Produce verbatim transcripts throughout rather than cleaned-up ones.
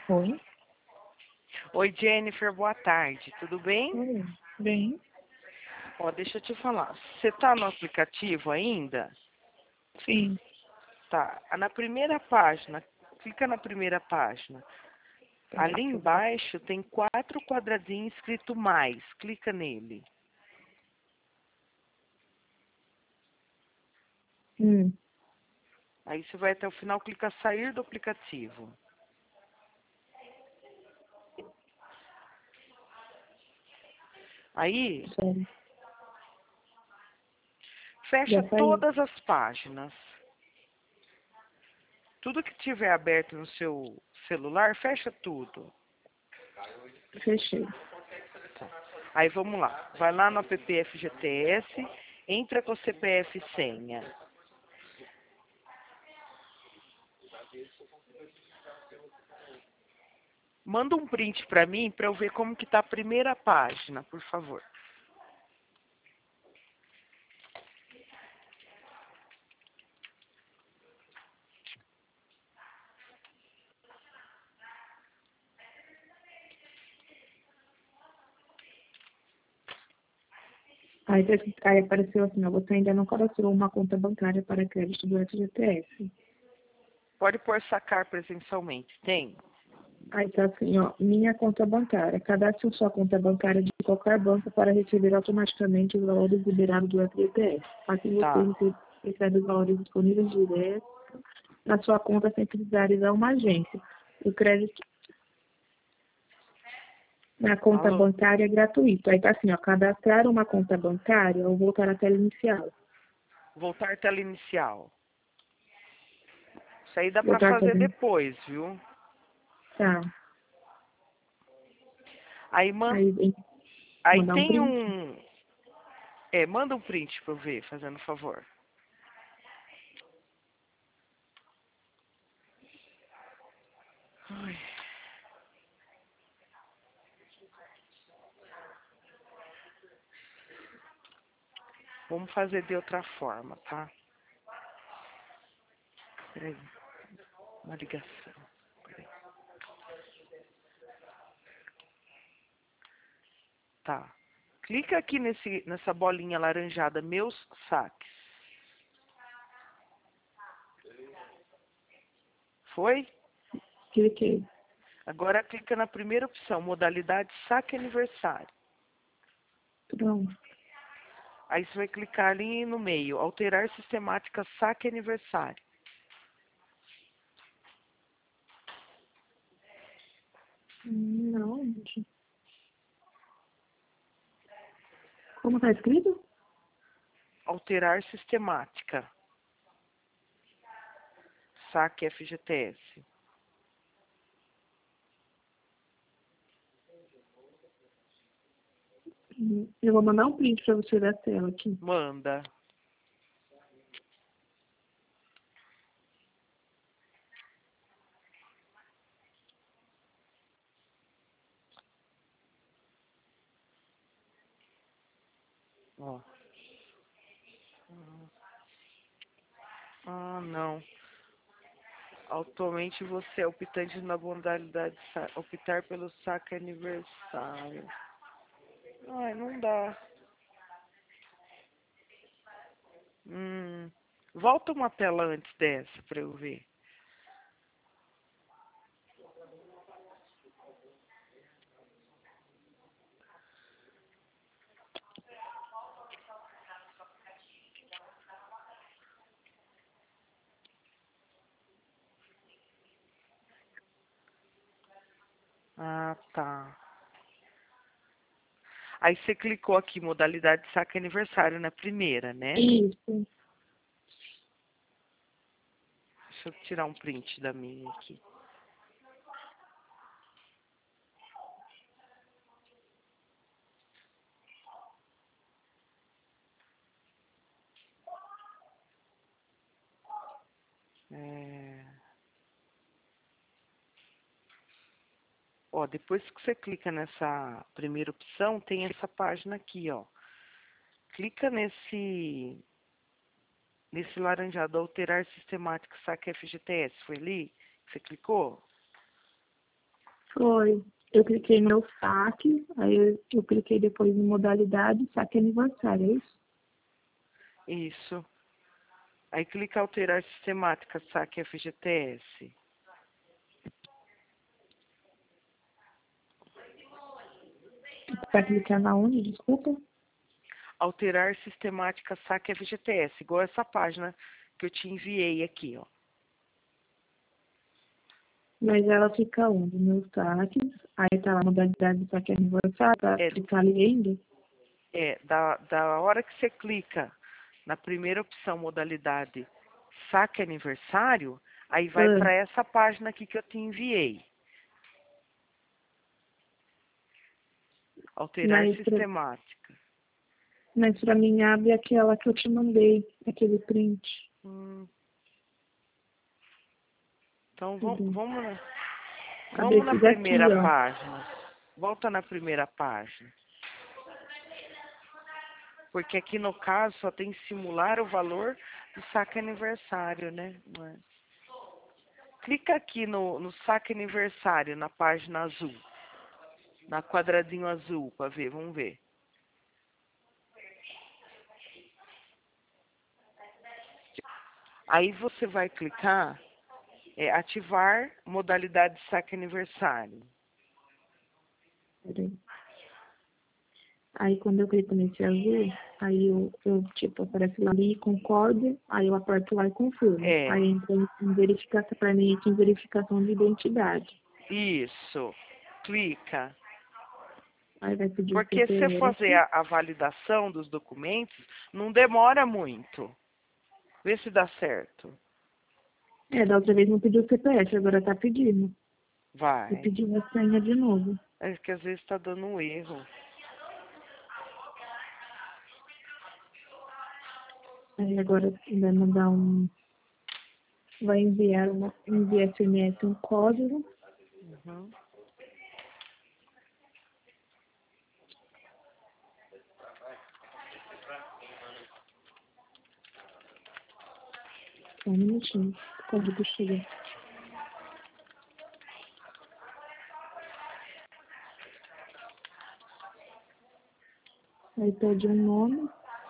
Oi? Oi, Jennifer, boa tarde, tudo bem? Oi. Bem? Ó, deixa eu te falar, você tá no aplicativo ainda? Sim. Tá, na primeira página, clica na primeira página. Peraí, Ali que eu vou... embaixo tem quatro quadradinhos escrito mais, clica nele. Hum. Aí você vai até o final, clica sair do aplicativo. Aí, Sério. fecha Já saiu? todas as páginas. Tudo que tiver aberto no seu celular, fecha tudo. Fechei. Aí vamos lá. Vai lá no app F G T S, entra com o C P F e senha. Manda um print para mim para eu ver como que tá a primeira página, por favor. Aí, tá- aí apareceu assim, ó, você ainda não cadastrou uma conta bancária para crédito do F G T S. Pode pôr sacar presencialmente. Tem? Aí tá assim, ó, minha conta bancária. Cadastre sua conta bancária de qualquer banco para receber automaticamente os valores liberados do F G T S. Assim você Tá. rece- recebe os valores disponíveis direto na sua conta sem precisar ir a uma agência. O crédito na conta Alô? bancária é gratuito. Aí tá assim, ó, cadastrar uma conta bancária ou voltar à tela inicial. Voltar à tela inicial. Isso aí dá para Voltar à tela fazer inicial. depois, viu? Tá. Aí, man... Aí vem aí mandar um tem print. um... É, manda um print para eu ver, fazendo favor. Ai. Vamos fazer de outra forma, tá? Peraí. Uma ligação. Peraí. Tá. Clica aqui nesse, nessa bolinha laranjada, meus saques. Foi? Cliquei. Agora clica na primeira opção, modalidade saque aniversário. Pronto. Aí você vai clicar ali no meio, alterar sistemática saque aniversário. Hum, Não, gente. Como tá escrito? Alterar sistemática. Saque F G T S. Hum, Eu vou mandar um print para você da tela aqui. Manda. Ó. Ah, não. Atualmente você é optante na modalidade sa- optar pelo saque aniversário. Ai, não dá. Hum. Volta uma tela antes dessa pra eu ver. Ah, tá. Aí você clicou aqui, modalidade saque aniversário na primeira, né? Isso. Deixa eu tirar um print da minha aqui. É... Ó, depois que você clica nessa primeira opção, tem essa página aqui, ó. Clica nesse nesse laranjado, alterar sistemática saque F G T S. Foi ali que você clicou? Foi. Eu cliquei no meu saque, aí eu, eu cliquei depois em modalidade, saque aniversário, é isso? Isso. Aí clica em alterar sistemática, saque F G T S. Para clicar na onde, desculpa? Alterar sistemática, saque F G T S, igual essa página que eu te enviei aqui, ó. Mas ela fica onde? Meus saques, aí tá lá a modalidade do saque aniversário, para É, clicar ali ainda. é da, da hora que você clica na primeira opção, modalidade saque aniversário, aí vai Ah, para essa página aqui que eu te enviei. Alterar mas pra, sistemática. mas pra mim abre aquela que eu te mandei, aquele print. Hum, então vamos, Cadê? vamos, na, Abre vamos na esse daqui, primeira ó. página. Volta na primeira página. Porque aqui no caso só tem simular o valor do saque aniversário, né? Não é? Clica aqui no, no saque aniversário, na página azul. Na quadradinho azul, para ver, vamos ver. Aí você vai clicar, é, ativar modalidade saque aniversário. Peraí. Aí quando eu clico nesse azul, aí eu, eu tipo, aparece lá ali, concordo, aí eu aperto lá e confirmo. É, Aí entra em em verificação, para mim, aqui em verificação de identidade. isso. Clica. Aí vai pedir o Porque se você fazer C P F. a, a validação dos documentos, não demora muito. Vê se dá certo. É, da outra vez não pediu o C P F, agora tá pedindo. Eu Vai. pedi uma senha de novo. É que às vezes está dando um erro. Aí agora vai mandar um. Vai enviar uma, enviar S M S um código. Uhum. Só um minutinho. O código chega. Aí pede um nome.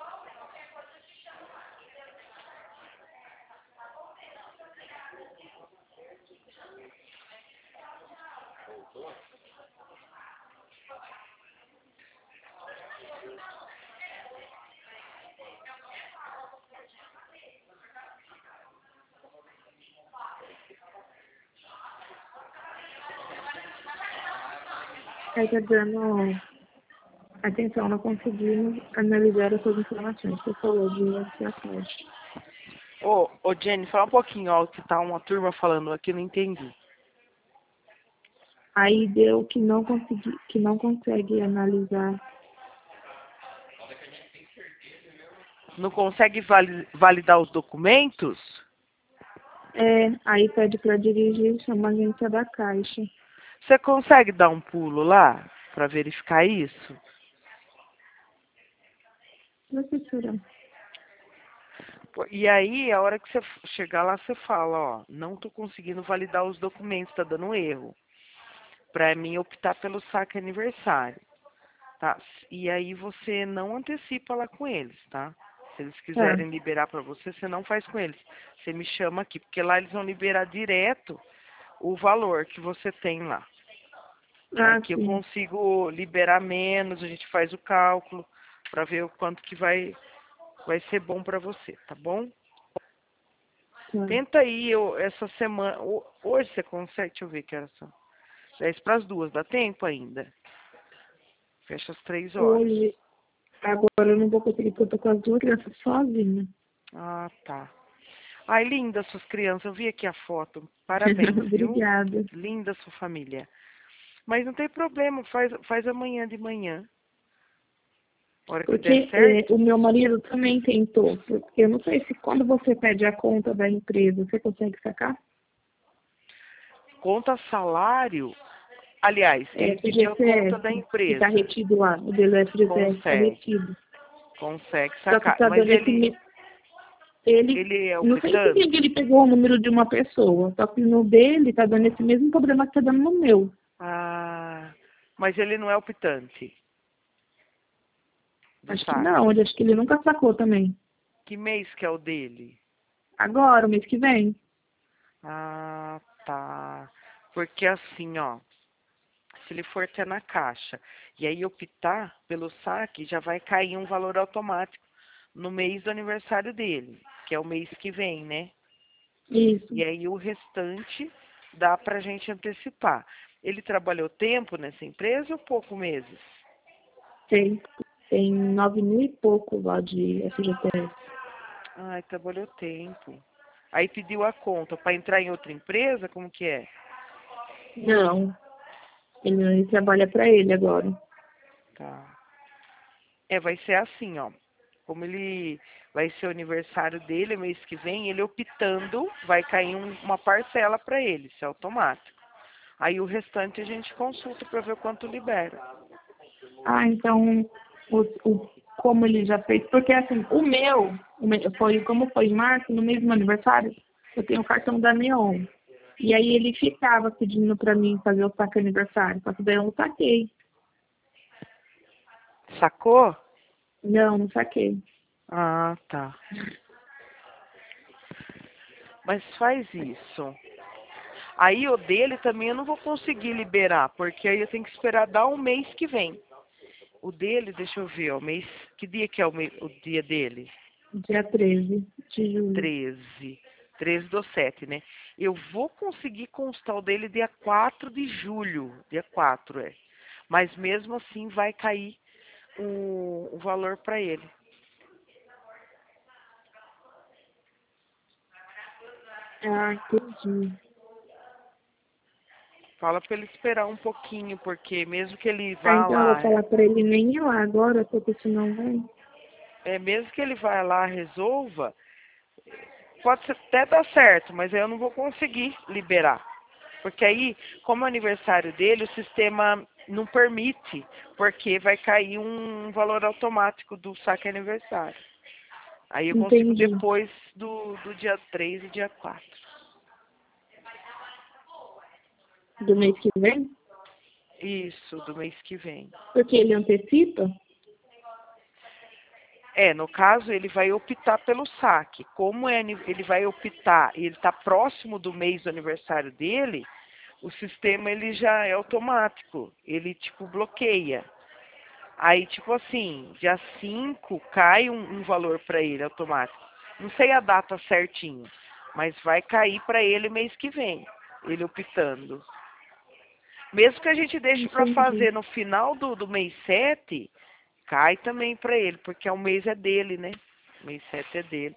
Aí tá dando. Atenção, não conseguimos analisar as suas informações. Por favor, diga-se a caixa. Ô, ô Jenny, fala um pouquinho alto, que tá uma turma falando aqui, não entendi. Aí deu que não consegui, que não consegue analisar. Não consegue vali- validar os documentos? É, aí pede para dirigir, chama a agência da Caixa. Você consegue dar um pulo lá para verificar isso? Professora, Pô, e aí, a hora que você f- chegar lá, você fala, ó, não tô conseguindo validar os documentos, tá dando erro. Pra mim optar pelo saque aniversário, tá? E aí você não antecipa lá com eles, tá? Se eles tá. quiserem liberar pra você, você não faz com eles. Você me chama aqui, porque lá eles vão liberar direto o valor que você tem lá. Ah, Aqui eu sim. consigo liberar menos, a gente faz o cálculo pra ver o quanto que vai vai ser bom pra você, tá bom? Tá. Tenta aí eu, essa semana. ho- Hoje você consegue? Deixa eu ver que horas são. dez para as duas, dá tempo ainda. Fecha às três horas. Hoje, agora eu não vou conseguir porque eu tô com as duas crianças sozinha. Ah, tá. Ai, linda suas crianças. Eu vi aqui a foto. Parabéns, viu? Obrigada. Linda sua família. Mas não tem problema, faz, faz amanhã de manhã. A hora que der Porque é, certo. o meu marido também tentou. Porque eu não sei se quando você pede a conta da empresa, você consegue sacar? Conta salário. Aliás, É ele pediu a conta F G T S, da que tá empresa. retido lá. O dele é F G T S, tá Consegue. retido. Consegue Só que sacar. tá Mas dando esse ele, me- Ele, ele é não sei por que optando. ele pegou o número de uma pessoa, só que no dele tá dando esse mesmo problema que tá dando no meu. Ah, mas ele não é optante do Acho que saque. não, ele- acho que ele nunca sacou também. Que mês que é o dele? Agora, o mês que vem. Ah, tá. Porque assim, ó, se ele for até na caixa e aí optar pelo saque, já vai cair um valor automático no mês do aniversário dele, que é o mês que vem, né? Isso. E aí o restante dá pra gente antecipar. Ele trabalhou tempo nessa empresa ou pouco meses? Tem, tem nove mil e pouco lá de F G T S. Ai, trabalhou tempo. Aí pediu a conta para entrar em outra empresa, como que é? Não, ele, ele trabalha para ele agora. Tá. É, vai ser assim, ó. Como ele vai ser o aniversário dele mês que vem, ele optando, vai cair um- uma parcela para ele, isso é automático. Aí o restante a gente consulta para ver quanto libera. Ah, então, o, o, como ele já fez, porque assim, o meu, o meu foi, como foi em março, no mesmo aniversário, eu tenho o cartão da Neon. E aí ele ficava pedindo para mim fazer o saque aniversário, só que daí eu não saquei. Sacou? Não, não saquei. Ah, tá. Mas faz isso. Aí o dele também eu não vou conseguir liberar, porque aí eu tenho que esperar dar um mês que vem. O dele, deixa eu ver, ó, mês, que dia que é o, me- o dia dele? Dia treze de julho. Treze, treze do sete, né? Eu vou conseguir constar o dele dia quatro de julho, dia quatro, é. Mas mesmo assim vai cair o, o valor para ele. Ah, entendi. Fala para ele esperar um pouquinho, porque mesmo que ele Ah, vá então eu vou lá, falar para ele nem ir lá agora, porque senão vai. é, mesmo que ele vá lá resolva, pode ser- até dar certo, mas aí eu não vou conseguir liberar. Porque aí, como é o aniversário dele, o sistema não permite, porque vai cair um valor automático do saque aniversário. Aí eu consigo Entendi. depois do, do dia três e dia quatro. Do mês que vem? Isso, do mês que vem. Porque ele antecipa? É, no caso, ele vai optar pelo saque. Como é, ani- ele vai optar e ele está próximo do mês do aniversário dele, o sistema ele já é automático. Ele, tipo, bloqueia. Aí, tipo assim, dia cinco cai um, um valor para ele automático. Não sei a data certinho, mas vai cair para ele mês que vem, ele optando. Mesmo que a gente deixe para Entendi. fazer no final do, do mês sete, cai também para ele, porque o mês é dele, né? O mês sete é dele.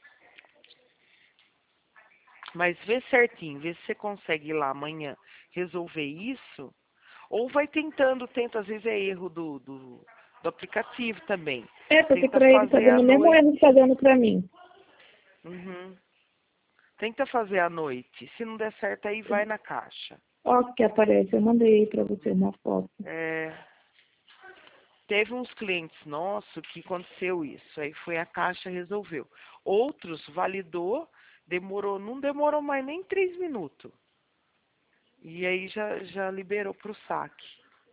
Mas vê certinho, vê se você consegue ir lá amanhã resolver isso. Ou vai tentando, tenta, às vezes é erro do, do, do aplicativo também. É, porque Tenta para ele tá fazer à dando o mesmo noite. erro que tá dando para mim. Uhum. Tenta fazer à noite. Se não der certo, aí vai na caixa. Ó, que aparece, eu mandei aí para você uma foto. É, teve uns clientes nossos que aconteceu isso. Aí foi a caixa resolveu. Outros validou, demorou, não demorou mais nem três minutos. E aí já, já liberou para o saque.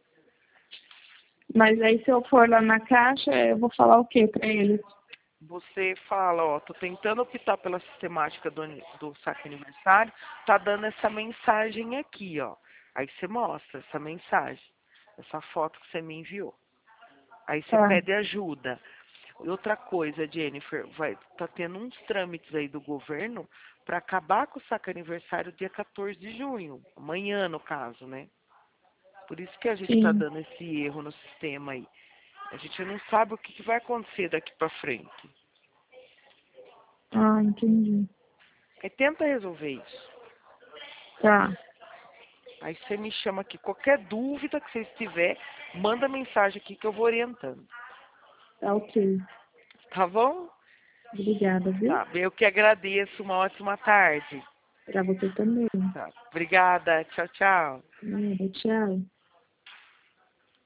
Mas aí se eu for lá na caixa, eu vou falar o que para eles? Você fala, ó, tô tentando optar pela sistemática do, ani- do saque aniversário, tá dando essa mensagem aqui, ó. Aí você mostra essa mensagem, essa foto que você me enviou. Aí você Tá, pede ajuda. E outra coisa, Jennifer, vai, tá tendo uns trâmites aí do governo para acabar com o saque aniversário dia quatorze de junho, amanhã no caso, né? Por isso que a gente tá sim. dando esse erro no sistema aí. A gente não sabe o que, que vai acontecer daqui para frente. Ah, entendi. Aí tenta resolver isso. Tá, Aí você me chama aqui. Qualquer dúvida que você tiver, manda mensagem aqui que eu vou orientando. tá ok. Tá bom? Obrigada, viu? Tá. Eu que agradeço. Uma ótima tarde. Para você também. Tá. Obrigada. Tchau, tchau. Nada, tchau.